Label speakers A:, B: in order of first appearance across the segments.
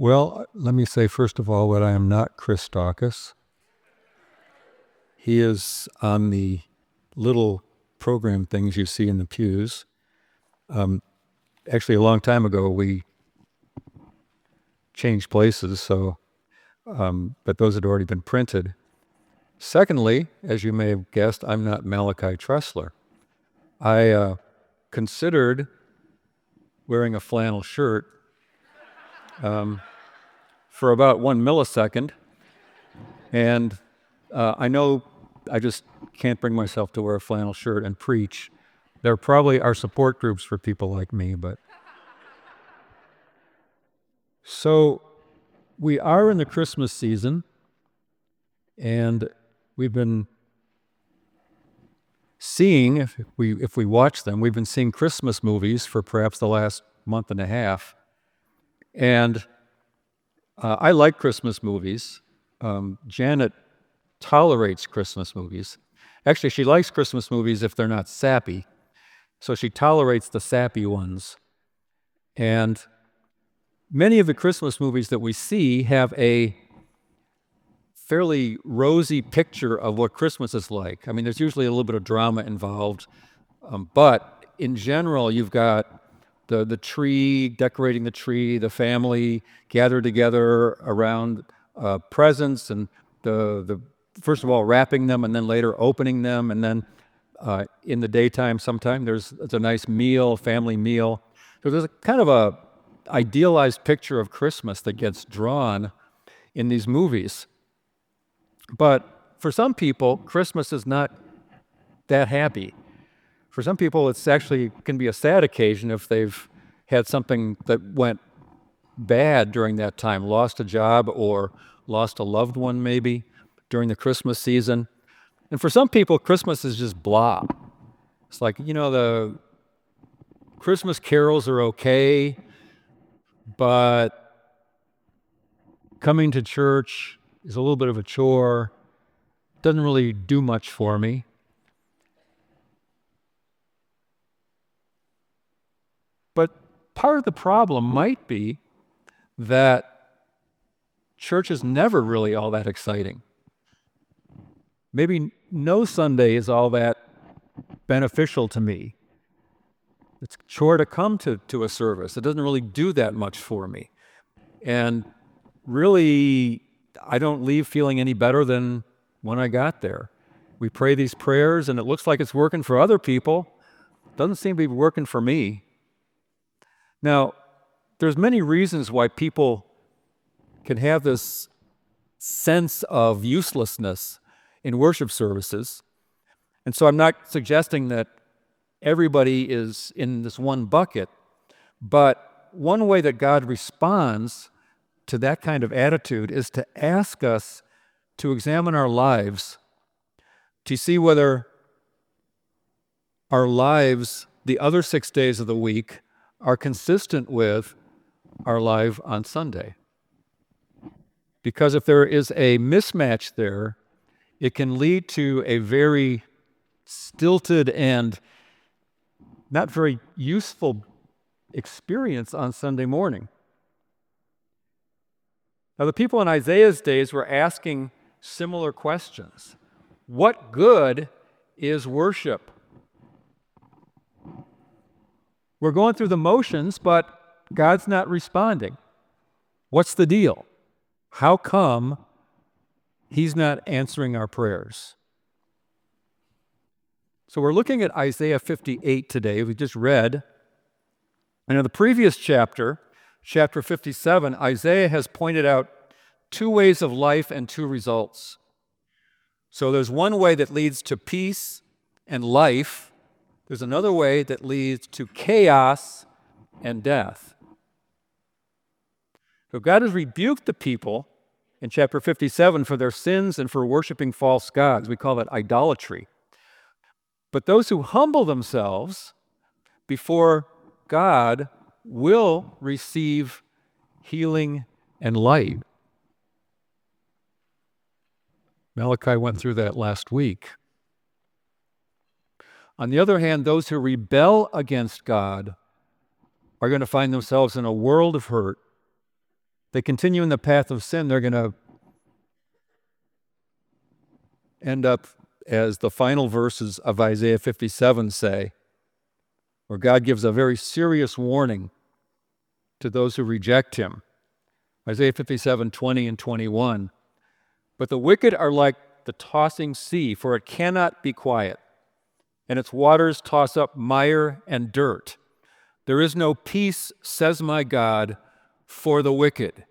A: Well, let me say first of all that I am not Chris Dawkins. He is on the little program things you see in the pews. Actually, a long time ago, we changed places, but those had already been printed. Secondly, as you may have guessed, I'm not Malachi Tressler. I considered wearing a flannel shirt for about 1 millisecond, and I know I just can't bring myself to wear a flannel shirt and preach. There probably are support groups for people like me, but... So we are in the Christmas season, and we've been seeing, if we watch them, we've been seeing Christmas movies for perhaps the last month and a half. And I like Christmas movies. Janet tolerates Christmas movies. Actually, she likes Christmas movies if they're not sappy. So she tolerates the sappy ones. And many of the Christmas movies that we see have a fairly rosy picture of what Christmas is like. I mean, there's usually a little bit of drama involved, but in general, you've got the tree, decorating the tree, the family gathered together around presents, and the first of all wrapping them, and then later opening them, and then in the daytime sometime there's a nice meal, family meal. So there's a kind of a idealized picture of Christmas that gets drawn in these movies. But for some people, Christmas is not that happy. For some people, it's actually can be a sad occasion if they've had something that went bad during that time, lost a job or lost a loved one maybe during the Christmas season. And for some people, Christmas is just blah. It's like, the Christmas carols are okay, but coming to church is a little bit of a chore, doesn't really do much for me. But part of the problem might be that church is never really all that exciting. Maybe no Sunday is all that beneficial to me. It's a chore to come to a service. It doesn't really do that much for me. And really, I don't leave feeling any better than when I got there. We pray these prayers, and it looks like it's working for other people. It doesn't seem to be working for me. Now, there's many reasons why people can have this sense of uselessness in worship services. And so I'm not suggesting that everybody is in this one bucket, but one way that God responds to that kind of attitude is to ask us to examine our lives to see whether our lives the other 6 days of the week are consistent with our life on Sunday. Because if there is a mismatch there, it can lead to a very stilted and not very useful experience on Sunday morning. Now, the people in Isaiah's days were asking similar questions. What good is worship? We're going through the motions, but God's not responding. What's the deal? How come He's not answering our prayers? So we're looking at Isaiah 58 today. We just read. And in the previous chapter 57, Isaiah has pointed out two ways of life and two results. So there's one way that leads to peace and life. There's another way that leads to chaos and death. So God has rebuked the people in chapter 57 for their sins and for worshiping false gods. We call that idolatry. But those who humble themselves before God will receive healing and light. Malachi went through that last week. On the other hand, those who rebel against God are going to find themselves in a world of hurt. they continue in the path of sin, they're going to end up as the final verses of Isaiah 57 say, where God gives a very serious warning to those who reject him. Isaiah 57, 20 and 21. But the wicked are like the tossing sea, for it cannot be quiet, and its waters toss up mire and dirt. There is no peace, says my God, for the wicked.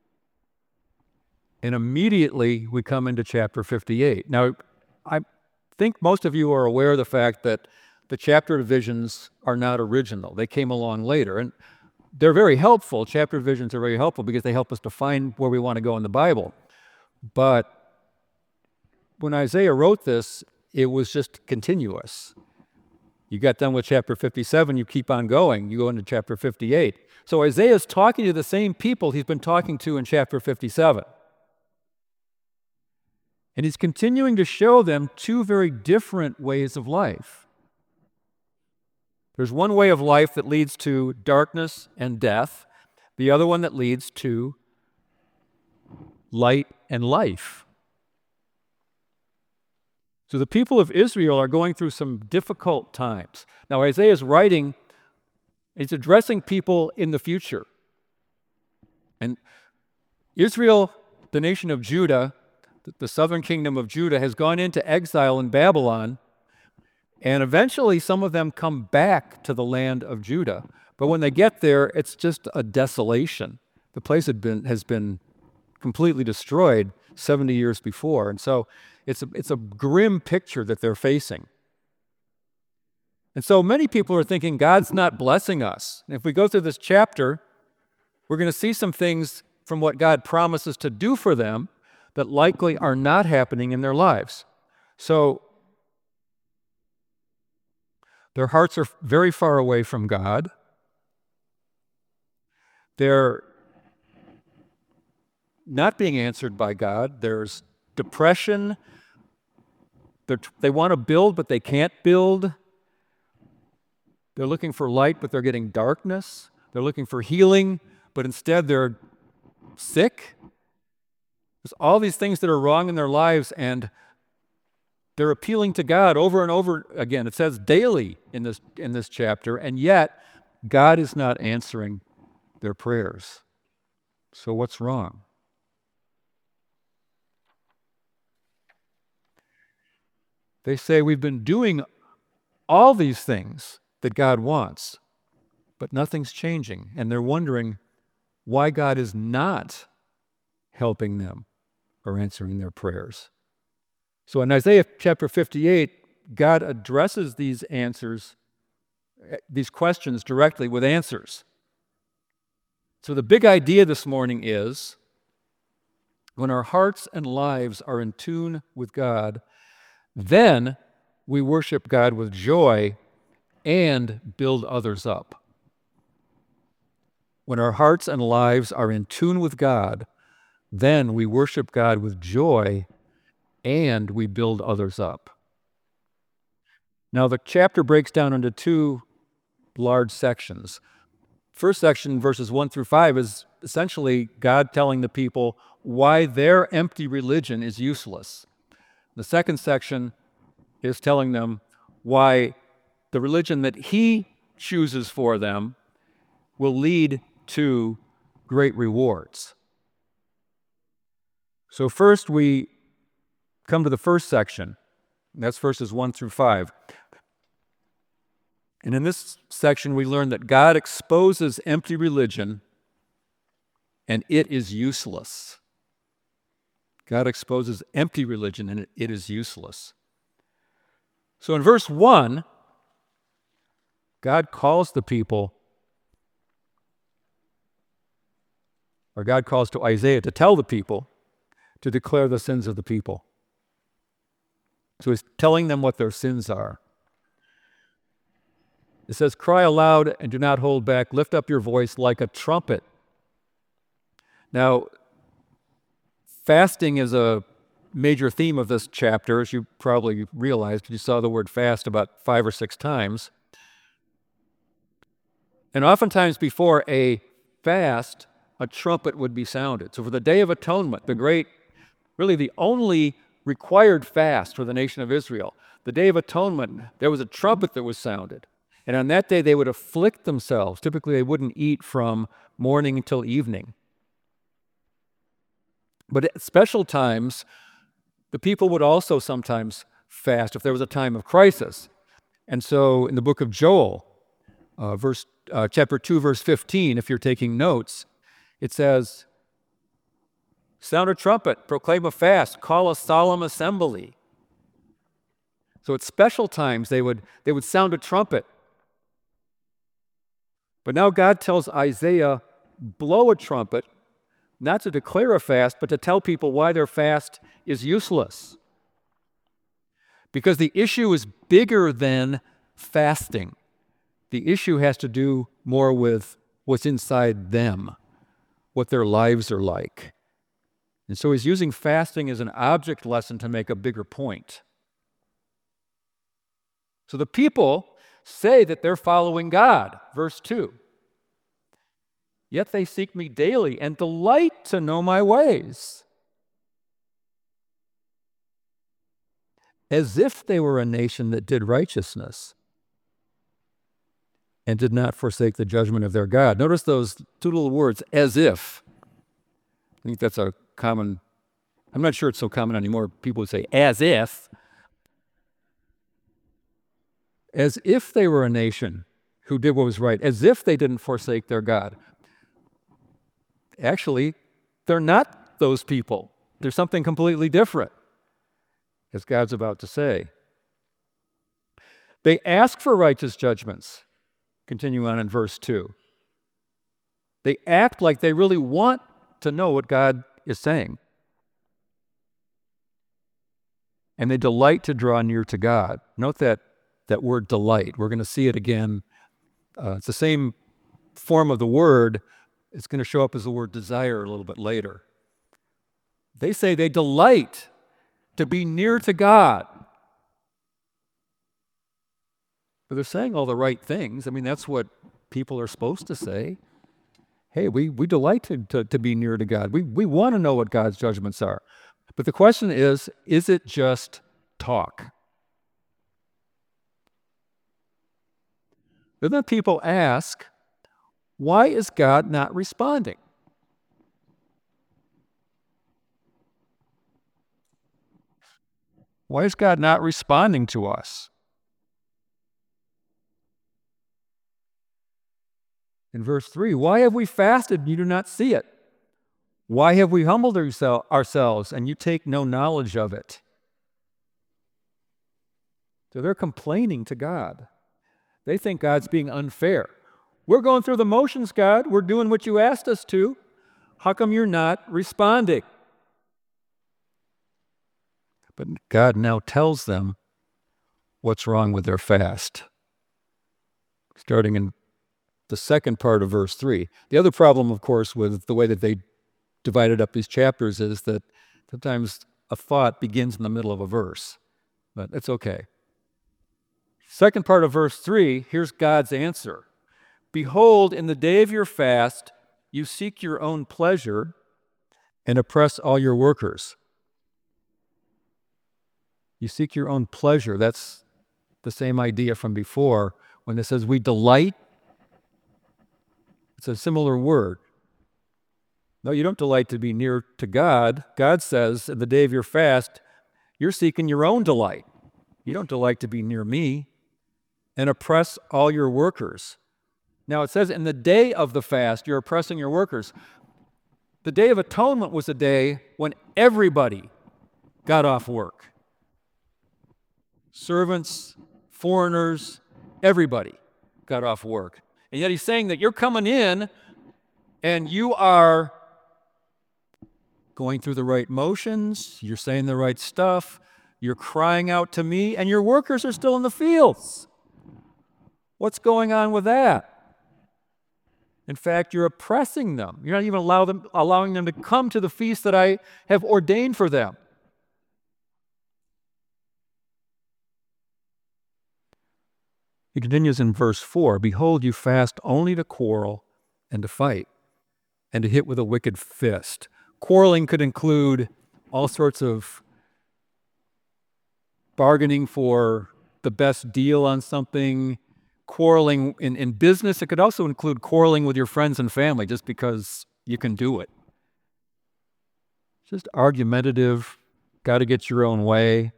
A: And immediately we come into chapter 58. Now, I think most of you are aware of the fact that the chapter divisions are not original. They came along later, and they're very helpful. Chapter divisions are very helpful because they help us define where we want to go in the Bible. But when Isaiah wrote this, it was just continuous. You got done with chapter 57, you keep on going. You go into chapter 58. So Isaiah's talking to the same people he's been talking to in chapter 57. And he's continuing to show them two very different ways of life. There's one way of life that leads to darkness and death, the other one that leads to light and life. So the people of Israel are going through some difficult times. Now Isaiah's writing, he's addressing people in the future. And Israel, the nation of Judah, the southern kingdom of Judah, has gone into exile in Babylon, and eventually some of them come back to the land of Judah. But when they get there, it's just a desolation. The place has been completely destroyed 70 years before. And so it's a grim picture that they're facing. And so many people are thinking, God's not blessing us. And if we go through this chapter, we're going to see some things from what God promises to do for them that likely are not happening in their lives. So their hearts are very far away from God. They're not being answered by God. There's depression. They want to build, but they can't build. They're looking for light, but they're getting darkness. They're looking for healing, but instead they're sick. There's all these things that are wrong in their lives, and they're appealing to God over and over again. It says daily in this chapter, and yet God is not answering their prayers. So what's wrong? They say we've been doing all these things that God wants, but nothing's changing. And they're wondering why God is not helping them or answering their prayers. So in Isaiah chapter 58, God addresses these questions directly with answers. So the big idea this morning is when our hearts and lives are in tune with God, then we worship God with joy and build others up. When our hearts and lives are in tune with God, then we worship God with joy and we build others up. Now, the chapter breaks down into two large sections. First section, verses 1 through 5, is essentially God telling the people why their empty religion is useless. The second section is telling them why the religion that he chooses for them will lead to great rewards. So first we come to the first section. That's verses 1 through 5. And in this section we learn that God exposes empty religion and it is useless. God exposes empty religion and it is useless. So in verse 1, God calls the people, or God calls to Isaiah to tell the people to declare the sins of the people. So he's telling them what their sins are. It says, cry aloud and do not hold back. Lift up your voice like a trumpet. Now, fasting is a major theme of this chapter, as you probably realized. You saw the word fast about 5 or 6 times. And oftentimes before a fast, a trumpet would be sounded. So for the Day of Atonement, really the only required fast for the nation of Israel, the Day of Atonement, there was a trumpet that was sounded. And on that day, they would afflict themselves. Typically, they wouldn't eat from morning until evening. But at special times, the people would also sometimes fast if there was a time of crisis. And so in the book of Joel, chapter 2, verse 15, if you're taking notes, it says, sound a trumpet, proclaim a fast, call a solemn assembly. So at special times, they would sound a trumpet. But now God tells Isaiah, blow a trumpet, not to declare a fast, but to tell people why their fast is useless. Because the issue is bigger than fasting. The issue has to do more with what's inside them, what their lives are like. And so he's using fasting as an object lesson to make a bigger point. So the people say that they're following God. Verse 2. Yet they seek me daily and delight to know my ways, as if they were a nation that did righteousness and did not forsake the judgment of their God. Notice those two little words, as if. I think that's a common, I'm not sure it's so common anymore. People would say, as if. As if they were a nation who did what was right, as if they didn't forsake their God. Actually, they're not those people. They're something completely different, as God's about to say. They ask for righteous judgments. Continue on in verse 2. They act like they really want to know what God is saying. And they delight to draw near to God. Note that word delight. We're going to see it again. It's the same form of the word. It's going to show up as the word desire a little bit later. They say they delight to be near to God. But they're saying all the right things. I mean, that's what people are supposed to say. Hey, we delight to be near to God. We want to know what God's judgments are. But the question is it just talk? Then people ask, why is God not responding? Why is God not responding to us? In verse 3, why have we fasted and you do not see it? Why have we humbled ourselves and you take no knowledge of it? So they're complaining to God. They think God's being unfair. We're going through the motions, God. We're doing what you asked us to. How come you're not responding? But God now tells them what's wrong with their fast. Starting in the second part of verse 3. The other problem, of course, with the way that they divided up these chapters is that sometimes a thought begins in the middle of a verse. But it's okay. Second part of verse 3, here's God's answer. Behold, in the day of your fast, you seek your own pleasure and oppress all your workers. You seek your own pleasure. That's the same idea from before. When it says we delight, it's a similar word. No, you don't delight to be near to God. God says, in the day of your fast, you're seeking your own delight. You don't delight to be near me. And oppress all your workers. Now it says, in the day of the fast, you're oppressing your workers. The Day of Atonement was a day when everybody got off work. Servants, foreigners, everybody got off work. And yet he's saying that you're coming in and you are going through the right motions, you're saying the right stuff, you're crying out to me, and your workers are still in the fields. What's going on with that? In fact, you're oppressing them. You're not even allowing them to come to the feast that I have ordained for them. He continues in verse 4, behold, you fast only to quarrel and to fight. and to hit with a wicked fist. Quarreling could include all sorts of bargaining for the best deal on something. Quarreling in business, it could also include quarreling with your friends and family just because you can do it. Just argumentative, got to get your own way.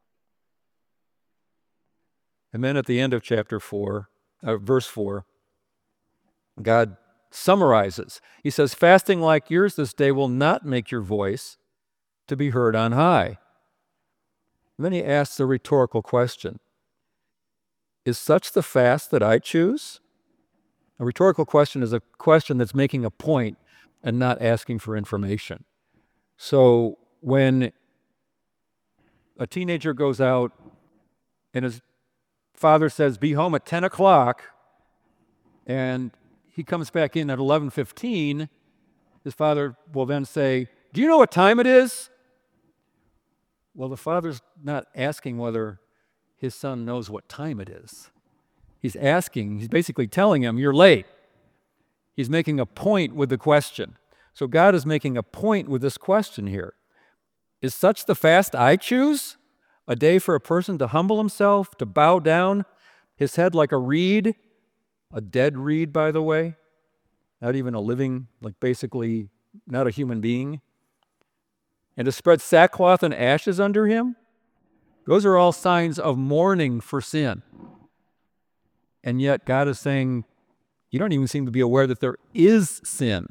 A: And then at the end of chapter 4, verse 4, God summarizes. He says, fasting like yours this day will not make your voice to be heard on high. And then he asks a rhetorical question. Is such the fast that I choose? A rhetorical question is a question that's making a point and not asking for information. So when a teenager goes out and his father says, be home at 10 o'clock, and he comes back in at 11:15, his father will then say, do you know what time it is? Well, the father's not asking whether his son knows what time it is. He's basically telling him, you're late. He's making a point with the question. So God is making a point with this question here. Is such the fast I choose? A day for a person to humble himself, to bow down his head like a reed, a dead reed, by the way, not even a living, like basically not a human being, and to spread sackcloth and ashes under him? Those are all signs of mourning for sin. And yet God is saying, you don't even seem to be aware that there is sin.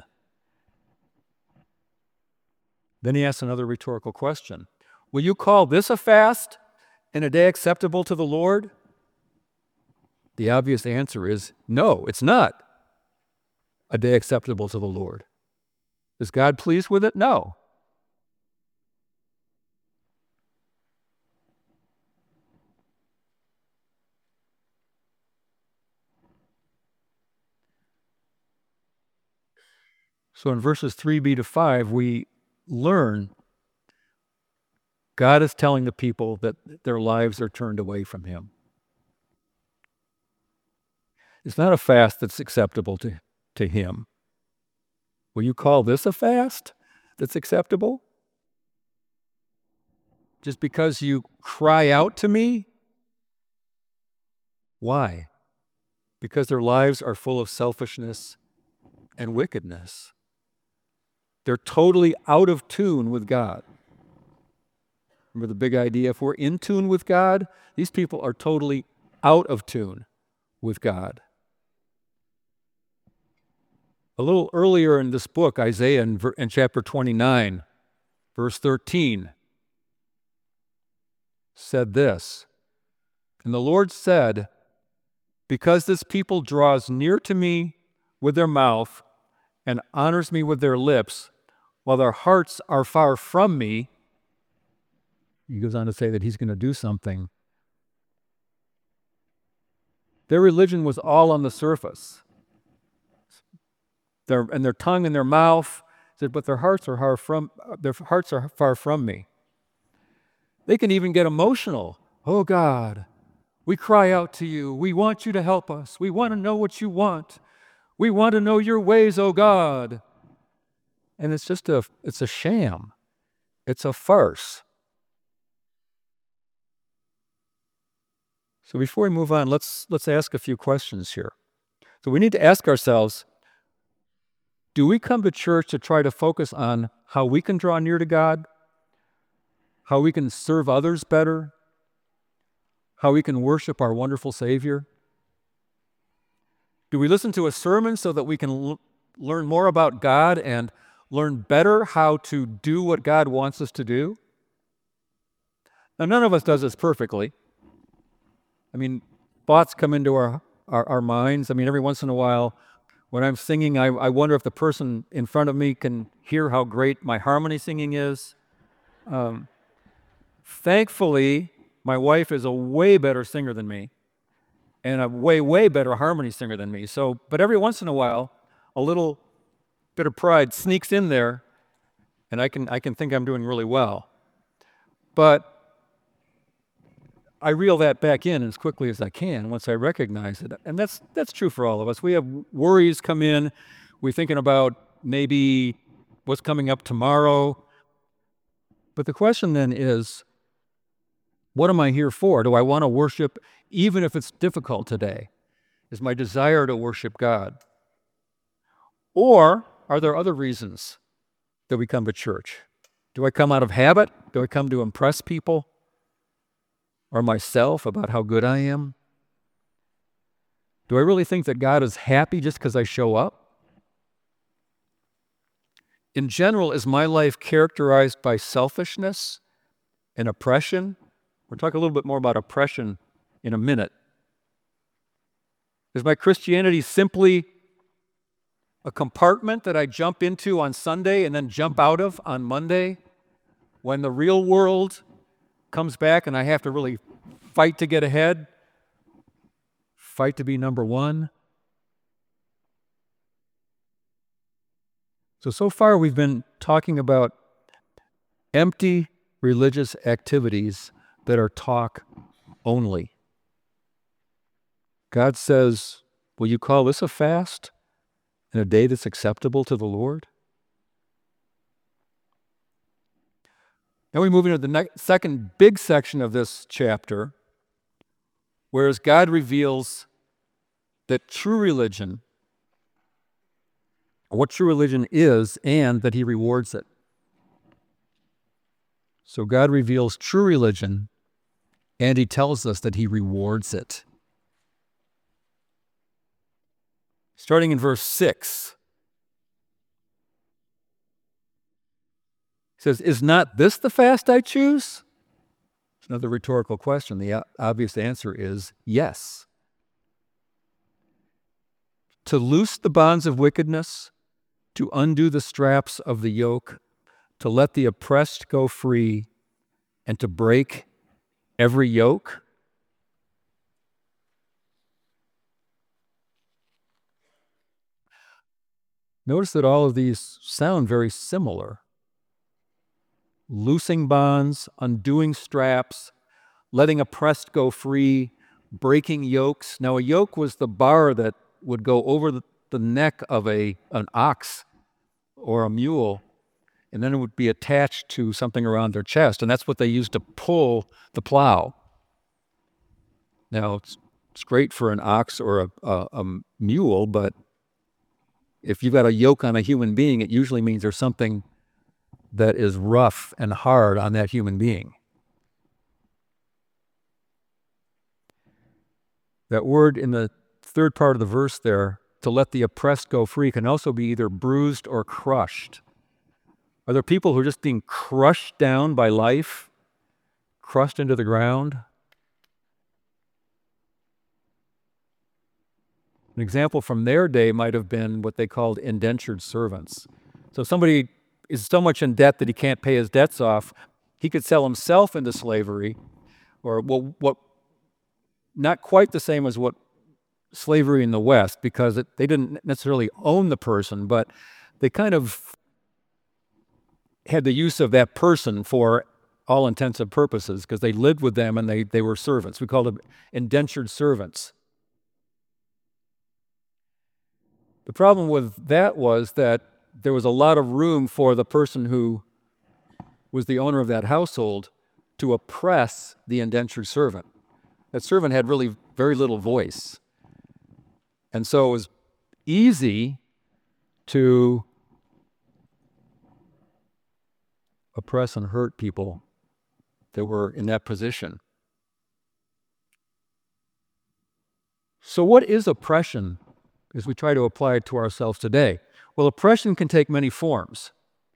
A: Then he asks another rhetorical question. Will you call this a fast and a day acceptable to the Lord? The obvious answer is no, it's not a day acceptable to the Lord. Is God pleased with it? No. So in verses 3b to 5, we learn God is telling the people that their lives are turned away from him. It's not a fast that's acceptable to him. Will you call this a fast that's acceptable? Just because you cry out to me? Why? Because their lives are full of selfishness and wickedness. They're totally out of tune with God. Remember the big idea? If we're in tune with God, these people are totally out of tune with God. A little earlier in this book, Isaiah in chapter 29, verse 13, said this, and the Lord said, because this people draws near to me with their mouth and honors me with their lips, while their hearts are far from me, he goes on to say that he's going to do something. Their religion was all on the surface. Their tongue and their mouth said, but their hearts are far from me. They can even get emotional. Oh God, we cry out to you. We want you to help us. We want to know what you want. We want to know your ways, oh God. And it's a sham. It's a farce. So before we move on, let's ask a few questions here. So we need to ask ourselves, do we come to church to try to focus on how we can draw near to God, how we can serve others better, how we can worship our wonderful Savior? Do we listen to a sermon so that we can learn more about God and learn better how to do what God wants us to do? Now, none of us does this perfectly. I mean, thoughts come into our minds. I mean, every once in a while, when I'm singing, I wonder if the person in front of me can hear how great my harmony singing is. Thankfully, my wife is a way better singer than me and a way, way better harmony singer than me. But every once in a while, a little bit of pride sneaks in there, and I can think I'm doing really well. But I reel that back in as quickly as I can once I recognize it. And that's true for all of us. We have worries come in. We're thinking about maybe what's coming up tomorrow. But the question then is, what am I here for? Do I want to worship even if it's difficult today? Is my desire to worship God? Or are there other reasons that we come to church? Do I come out of habit? Do I come to impress people or myself about how good I am? Do I really think that God is happy just because I show up? In general, is my life characterized by selfishness and oppression? We'll talk a little bit more about oppression in a minute. Is my Christianity simply a compartment that I jump into on Sunday and then jump out of on Monday when the real world comes back and I have to really fight to get ahead, fight to be number one? So far we've been talking about empty religious activities that are talk only. God says, will you call this a fast and a day that's acceptable to the Lord? Now we move into the second big section of this chapter, whereas God reveals that true religion, what true religion is, and that he rewards it. So God reveals true religion, and he tells us that he rewards it. Starting in verse 6, he says, is not this the fast I choose? It's another rhetorical question. The obvious answer is yes. To loose the bonds of wickedness, to undo the straps of the yoke, to let the oppressed go free, and to break every yoke. Notice that all of these sound very similar. Loosing bonds, undoing straps, letting oppressed go free, breaking yokes. Now, a yoke was the bar that would go over the neck of an ox or a mule, and then it would be attached to something around their chest, and that's what they used to pull the plow. Now, it's great for an ox or a mule, but if you've got a yoke on a human being, it usually means there's something that is rough and hard on that human being. That word in the third part of the verse there, to let the oppressed go free, can also be either bruised or crushed. Are there people who are just being crushed down by life, crushed into the ground? An example from their day might have been what they called indentured servants. So if somebody is so much in debt that he can't pay his debts off, he could sell himself into slavery, or what not quite the same as what slavery in the West, because they didn't necessarily own the person, but they kind of had the use of that person for all intents and purposes because they lived with them and they were servants. We called them indentured servants. The problem with that was that there was a lot of room for the person who was the owner of that household to oppress the indentured servant. That servant had really very little voice. And so it was easy to oppress and hurt people that were in that position. So what is oppression as we try to apply it to ourselves today? Well, oppression can take many forms.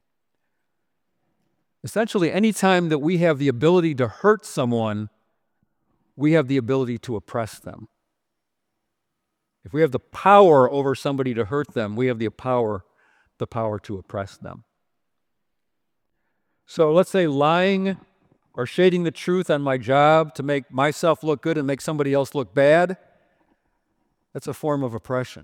A: Essentially, any time that we have the ability to hurt someone, we have the ability to oppress them. If we have the power over somebody to hurt them, we have the power to oppress them. So let's say lying or shading the truth on my job to make myself look good and make somebody else look bad, that's a form of oppression.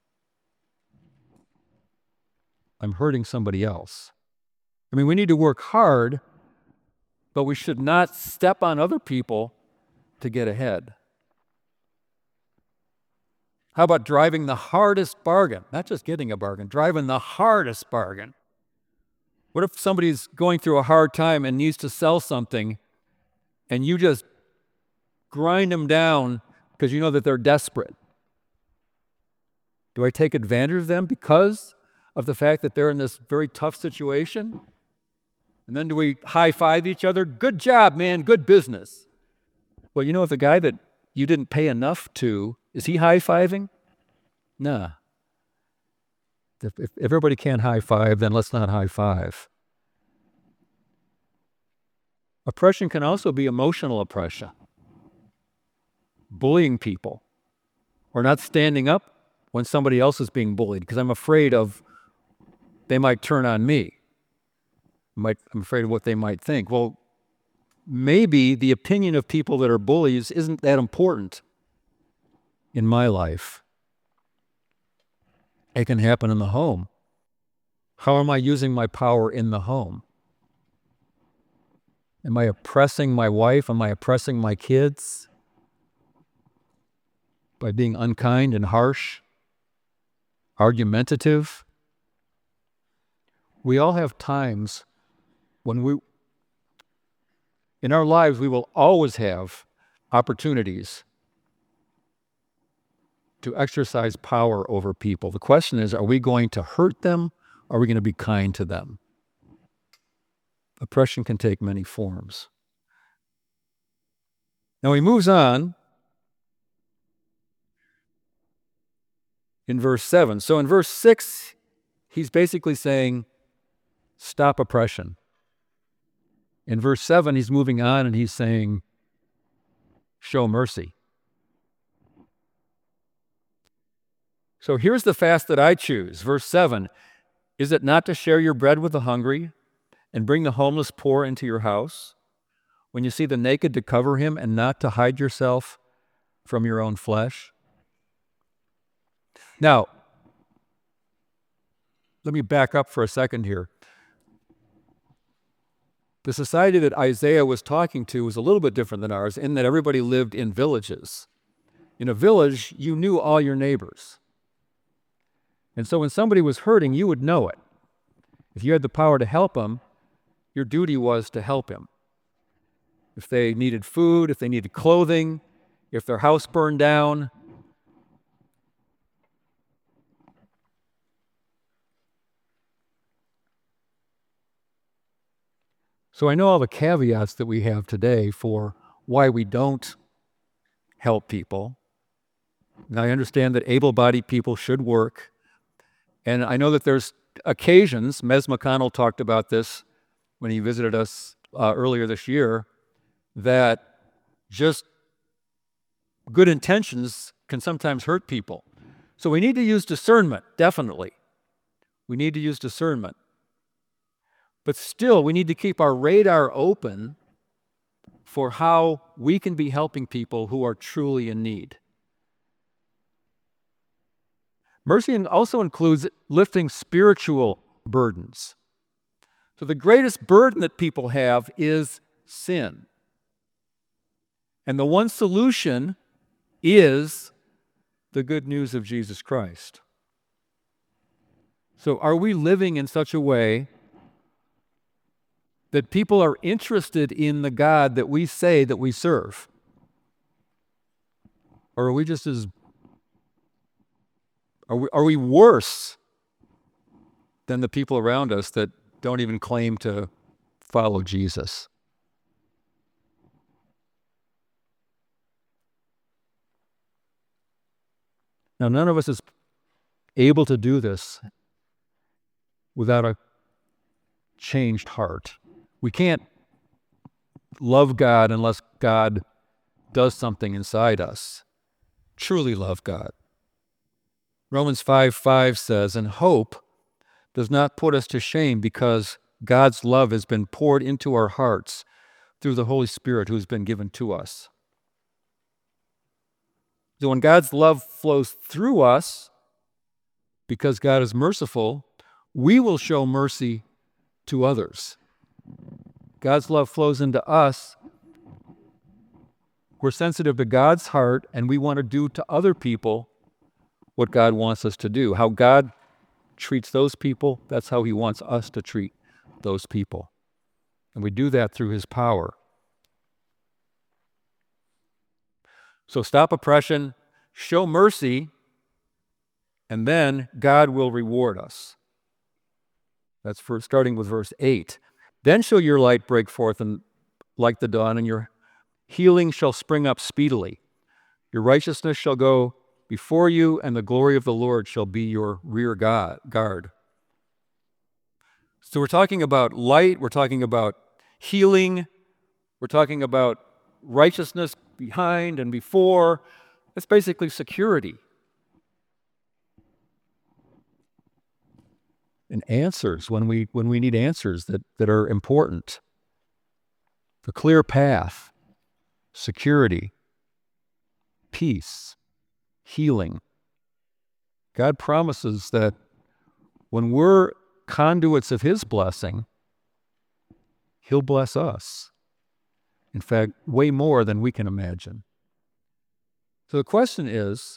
A: I'm hurting somebody else. I mean, we need to work hard, but we should not step on other people to get ahead. How about driving the hardest bargain? Not just getting a bargain, driving the hardest bargain. What if somebody's going through a hard time and needs to sell something and you just grind them down because you know that they're desperate? Do I take advantage of them because of the fact that they're in this very tough situation? And then do we high-five each other? Good job, man, good business. Well, if the guy that you didn't pay enough to, is he high-fiving? Nah. If everybody can't high-five, then let's not high-five. Oppression can also be emotional oppression. Bullying people, or not standing up when somebody else is being bullied because I'm afraid they might turn on me. I'm afraid of what they might think. Well, maybe the opinion of people that are bullies isn't that important in my life. It can happen in the home. How am I using my power in the home? Am I oppressing my wife? Am I oppressing my kids by being unkind and harsh, argumentative? We all have times when in our lives, we will always have opportunities to exercise power over people. The question is, are we going to hurt them? Or are we going to be kind to them? Oppression can take many forms. Now he moves on in verse 7. So in verse 6, he's basically saying, stop oppression. In verse 7, he's moving on and he's saying, show mercy. So here's the fast that I choose. Verse 7, is it not to share your bread with the hungry and bring the homeless poor into your house? When you see the naked, to cover him and not to hide yourself from your own flesh? Now, let me back up for a second here. The society that Isaiah was talking to was a little bit different than ours in that everybody lived in villages. In a village, you knew all your neighbors. And so when somebody was hurting, you would know it. If you had the power to help them, your duty was to help him. If they needed food, if they needed clothing, if their house burned down. So I know all the caveats that we have today for why we don't help people. And I understand that able-bodied people should work. And I know that there's occasions, Mez McConnell talked about this when he visited us earlier this year, that just good intentions can sometimes hurt people. So we need to use discernment, definitely. We need to use discernment. But still, we need to keep our radar open for how we can be helping people who are truly in need. Mercy also includes lifting spiritual burdens. So the greatest burden that people have is sin. And the one solution is the good news of Jesus Christ. So are we living in such a way that people are interested in the God that we say that we serve? Or are we just are we worse than the people around us that don't even claim to follow Jesus? Now, none of us is able to do this without a changed heart. We can't love God unless God does something inside us. Truly love God. Romans 5:5 says, and hope does not put us to shame because God's love has been poured into our hearts through the Holy Spirit who has been given to us. So when God's love flows through us, because God is merciful, we will show mercy to others. God's love flows into us. We're sensitive to God's heart, and we want to do to other people what God wants us to do. How God treats those people, that's how he wants us to treat those people. And we do that through his power. So stop oppression, show mercy, and then God will reward us. That's starting with verse 8. Then shall your light break forth like the dawn, and your healing shall spring up speedily. Your righteousness shall go before you, and the glory of the Lord shall be your rear guard. So we're talking about light, we're talking about healing, we're talking about righteousness behind and before. That's basically security. And answers when we need answers that are important. The clear path, security, peace, healing. God promises that when we're conduits of his blessing, he'll bless us. In fact, way more than we can imagine. So the question is,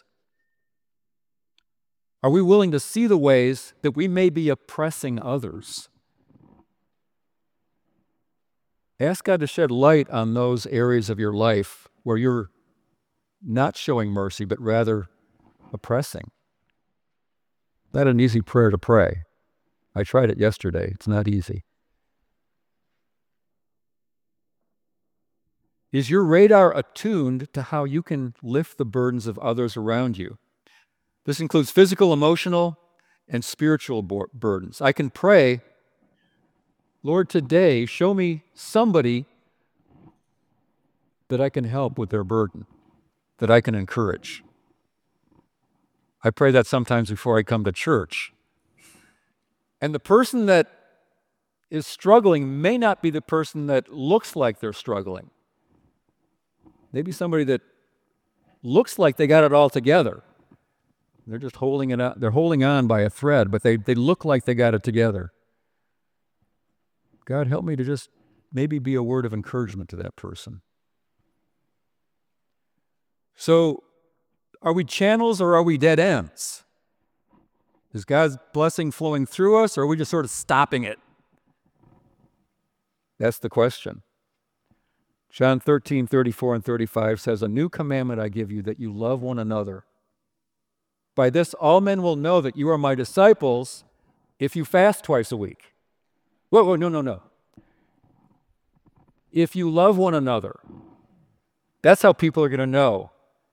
A: are we willing to see the ways that we may be oppressing others? Ask God to shed light on those areas of your life where you're not showing mercy, but rather oppressing. Not an easy prayer to pray. I tried it yesterday. It's not easy. Is your radar attuned to how you can lift the burdens of others around you? This includes physical, emotional, and spiritual burdens. I can pray, Lord, today, show me somebody that I can help with their burden, that I can encourage. I pray that sometimes before I come to church. And the person that is struggling may not be the person that looks like they're struggling. Maybe somebody that looks like they got it all together. They're just holding it out. They're holding on by a thread, but they look like they got it together. God, help me to just maybe be a word of encouragement to that person. So, are we channels or are we dead ends? Is God's blessing flowing through us, or are we just sort of stopping it? That's the question. John 13:34 and 35 says, "A new commandment I give you, that you love one another. By this all men will know that you are my disciples if you fast twice a week." Whoa, no. If you love one another, that's how people are going to know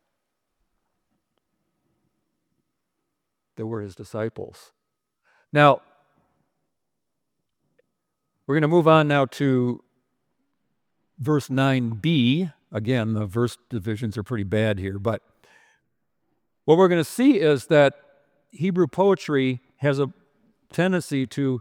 A: that we're his disciples. Now, we're going to move on now to verse 9b. Again, the verse divisions are pretty bad here, but what we're going to see is that Hebrew poetry has a tendency to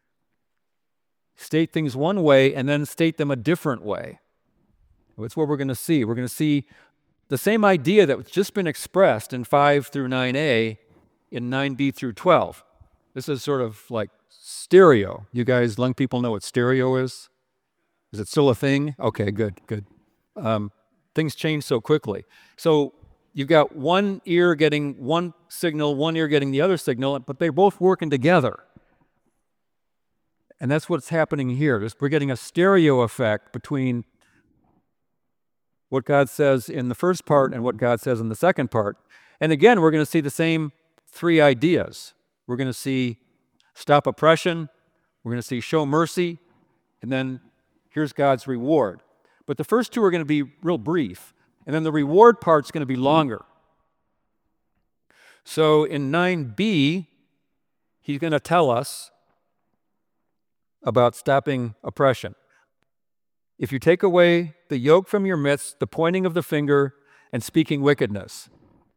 A: state things one way and then state them a different way. That's what we're going to see. We're going to see the same idea that's just been expressed in 5 through 9a in 9b through 12. This is sort of like stereo. You guys, young people, know what stereo is? Is it still a thing? Okay, good. Things change so quickly. So you've got one ear getting one signal, one ear getting the other signal, but they're both working together. And that's what's happening here. We're getting a stereo effect between what God says in the first part and what God says in the second part. And again, we're going to see the same three ideas. We're going to see stop oppression, we're going to see show mercy, and then here's God's reward. But the first two are going to be real brief, and then the reward part's going to be longer. So in 9b, he's going to tell us about stopping oppression. If you take away the yoke from your midst, the pointing of the finger, and speaking wickedness.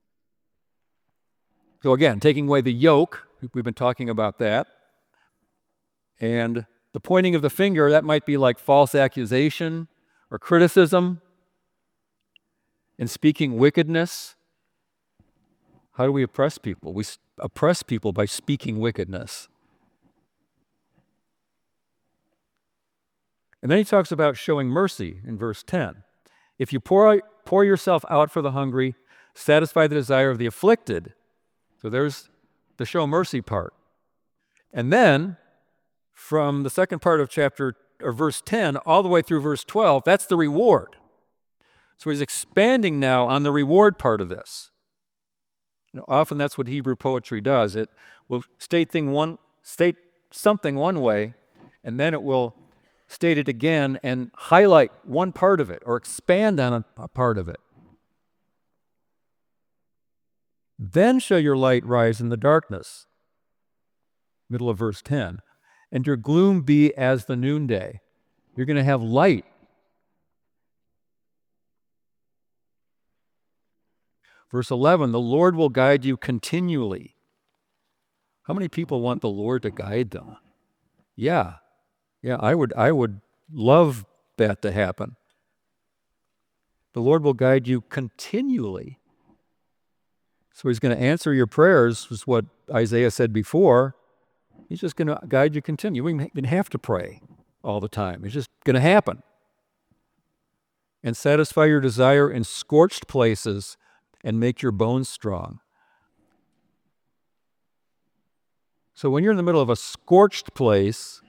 A: So again, taking away the yoke, we've been talking about that. And the pointing of the finger, that might be like false accusation or criticism. And speaking wickedness, how do we oppress people? We oppress people by speaking wickedness. And then he talks about showing mercy in verse 10. If you pour yourself out for the hungry, satisfy the desire of the afflicted, So there's the show mercy part. And then from the second part of chapter or verse 10 all the way through verse 12, that's the reward. So he's expanding now on the reward part of this. Often that's what Hebrew poetry does. It will state something one way, and then it will state it again and highlight one part of it or expand on a part of it. Then shall your light rise in the darkness, middle of verse 10, and your gloom be as the noonday. You're going to have light. Verse 11, the Lord will guide you continually. How many people want the Lord to guide them? Yeah, I would love that to happen. The Lord will guide you continually. So he's going to answer your prayers, is what Isaiah said before. He's just going to guide you continually. You don't even have to pray all the time. It's just going to happen. And satisfy your desire in scorched places and make your bones strong. So when you're in the middle of a scorched place,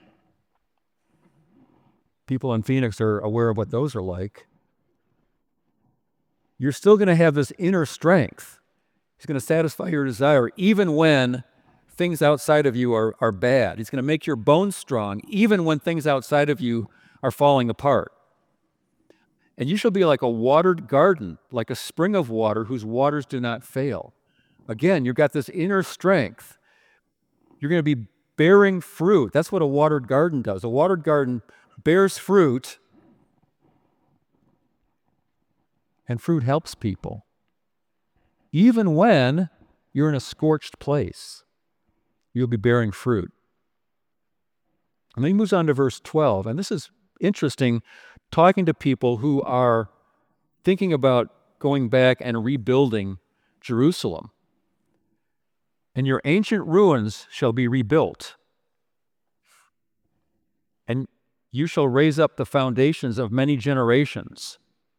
A: people in Phoenix are aware of what those are like, you're still going to have this inner strength. He's going to satisfy your desire even when things outside of you are bad. He's going to make your bones strong even when things outside of you are falling apart. And you shall be like a watered garden, like a spring of water whose waters do not fail. Again, you've got this inner strength. You're going to be bearing fruit. That's what a watered garden does. A watered garden bears fruit, and fruit helps people, even when you're in a scorched place. You'll be bearing fruit. And then he moves on to verse 12, and this is interesting, talking to people who are thinking about going back and rebuilding Jerusalem. And your ancient ruins shall be rebuilt, and you shall raise up the foundations of many generations.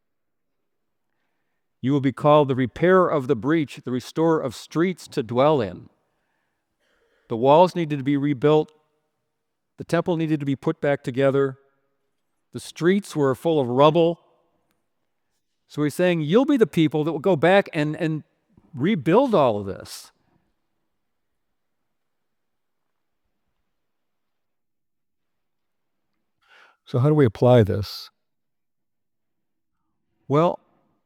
A: You will be called the repairer of the breach, the restorer of streets to dwell in. The walls needed to be rebuilt. The temple needed to be put back together. The streets were full of rubble. So he's saying, you'll be the people that will go back and rebuild all of this. So how do we apply this? Well,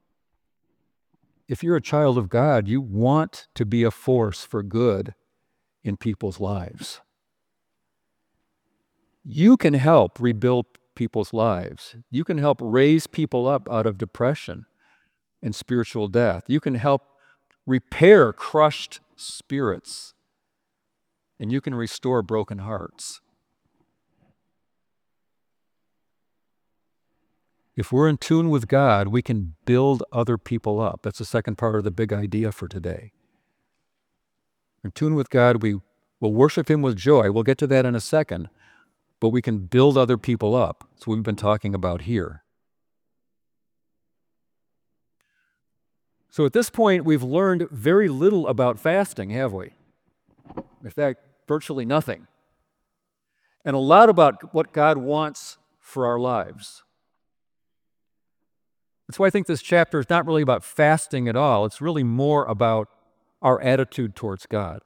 A: if you're a child of God, you want to be a force for good in people's lives. You can help rebuild people's lives. You can help raise people up out of depression and spiritual death. You can help repair crushed spirits, and you can restore broken hearts. If we're in tune with God, we can build other people up. That's the second part of the big idea for today. In tune with God, we will worship Him with joy. We'll get to that in a second. But we can build other people up. That's what we've been talking about here. So at this point, we've learned very little about fasting, have we? In fact, virtually nothing. And a lot about what God wants for our lives. That's why I think this chapter is not really about fasting at all. It's really more about our attitude towards God.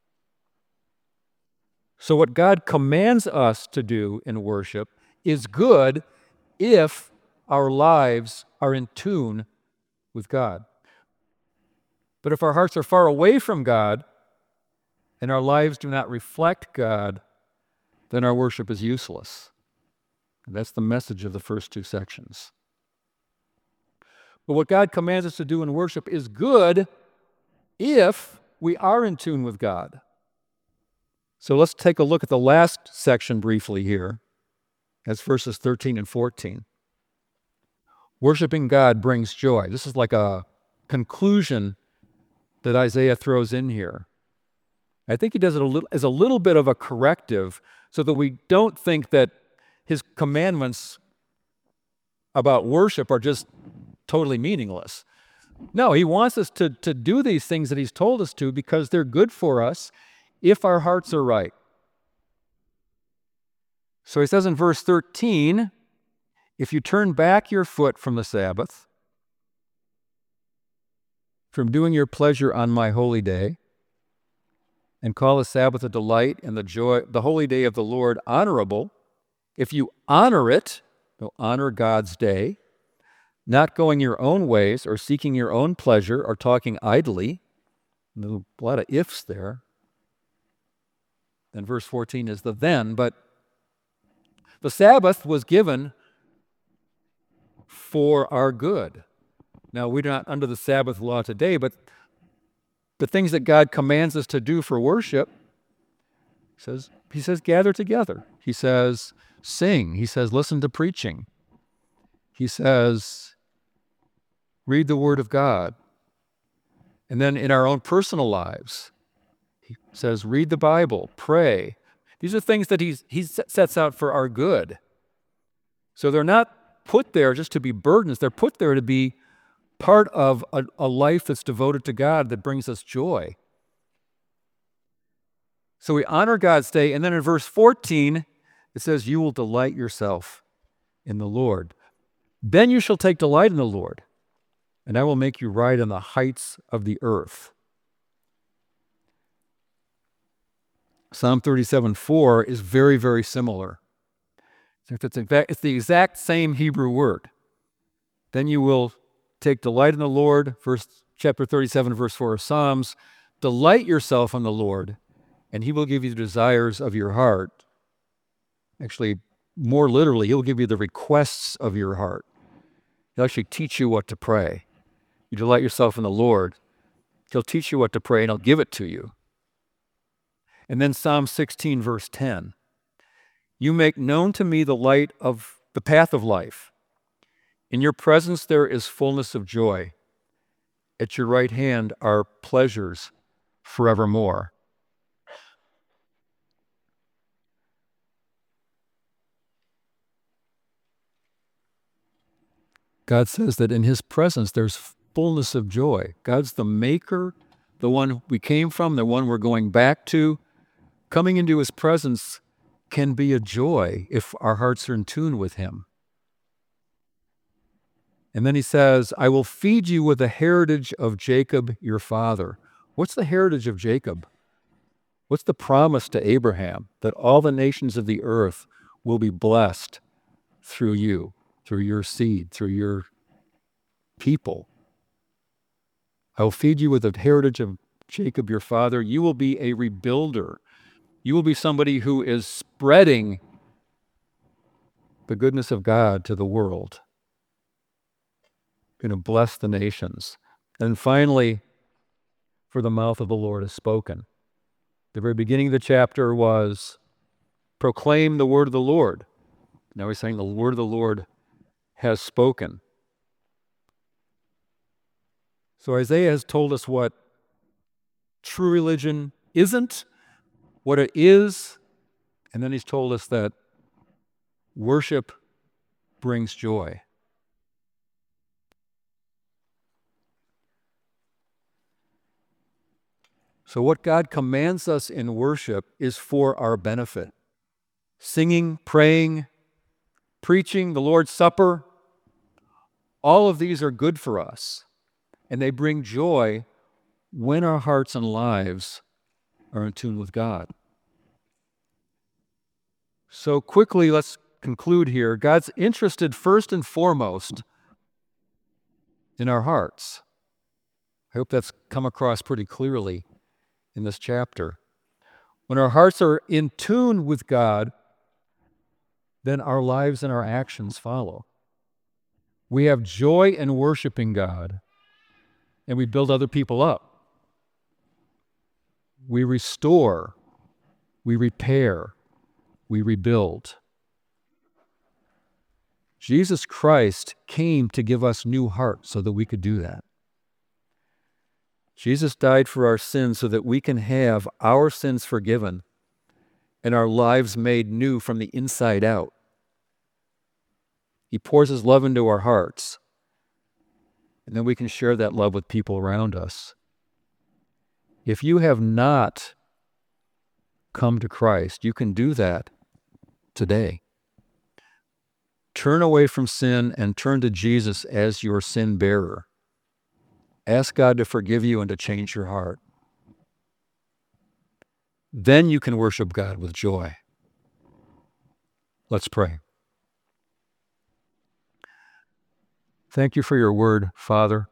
A: So what God commands us to do in worship is good if our lives are in tune with God. But if our hearts are far away from God and our lives do not reflect God, then our worship is useless. And that's the message of the first two sections. But what God commands us to do in worship is good if we are in tune with God. So let's take a look at the last section briefly here. That's verses 13 and 14. Worshiping God brings joy. This is like a conclusion that Isaiah throws in here. I think he does it as a little bit of a corrective so that we don't think that his commandments about worship are just totally meaningless. No, he wants us to do these things that he's told us to because they're good for us if our hearts are right. So he says in verse 13, if you turn back your foot from the Sabbath, from doing your pleasure on my holy day, and call the Sabbath a delight and the holy day of the Lord honorable, if you honor it, you'll honor God's day, not going your own ways or seeking your own pleasure or talking idly. A lot of ifs there. Then verse 14 is the then, but the Sabbath was given for our good. Now, we're not under the Sabbath law today, but the things that God commands us to do for worship, he says, gather together. He says, sing. He says, listen to preaching. He says, read the Word of God. And then in our own personal lives, he says, read the Bible, pray. These are things that he sets out for our good. So they're not put there just to be burdens. They're put there to be part of a life that's devoted to God that brings us joy. So we honor God's day. And then in verse 14, it says, you will delight yourself in the Lord. Then you shall take delight in the Lord, and I will make you ride on the heights of the earth. Psalm 37:4 is very, very similar. It's the exact same Hebrew word. Then you will take delight in the Lord, chapter 37, verse 4 of Psalms. Delight yourself in the Lord, and he will give you the desires of your heart. Actually, more literally, he'll give you the requests of your heart. He'll actually teach you what to pray. You delight yourself in the Lord, he'll teach you what to pray, and he'll give it to you. And then Psalm 16, verse 10. You make known to me the path of life. In your presence there is fullness of joy. At your right hand are pleasures forevermore. God says that in his presence there's fullness of joy. God's the maker, the one we came from, the one we're going back to. Coming into his presence can be a joy if our hearts are in tune with him. And then he says, I will feed you with the heritage of Jacob, your father. What's the heritage of Jacob? What's the promise to Abraham? That all the nations of the earth will be blessed through you, through your seed, through your people. I will feed you with the heritage of Jacob, your father. You will be a rebuilder. You will be somebody who is spreading the goodness of God to the world. Going to bless the nations. And finally, for the mouth of the Lord is spoken. The very beginning of the chapter was proclaim the word of the Lord. Now he's saying the word of the Lord has spoken. So Isaiah has told us what true religion isn't, what it is, and then he's told us that worship brings joy. So what God commands us in worship is for our benefit. Singing, praying, preaching, the Lord's Supper, all of these are good for us, and they bring joy when our hearts and lives are in tune with God. So quickly, let's conclude here. God's interested first and foremost in our hearts. I hope that's come across pretty clearly in this chapter. When our hearts are in tune with God, then our lives and our actions follow. We have joy in worshiping God, and we build other people up. We restore, we repair, we rebuild. Jesus Christ came to give us new hearts so that we could do that. Jesus died for our sins so that we can have our sins forgiven and our lives made new from the inside out. He pours his love into our hearts. and then we can share that love with people around us. If you have not come to Christ, you can do that today. Turn away from sin and turn to Jesus as your sin bearer. Ask God to forgive you and to change your heart. Then you can worship God with joy. Let's pray. Thank you for your word, Father.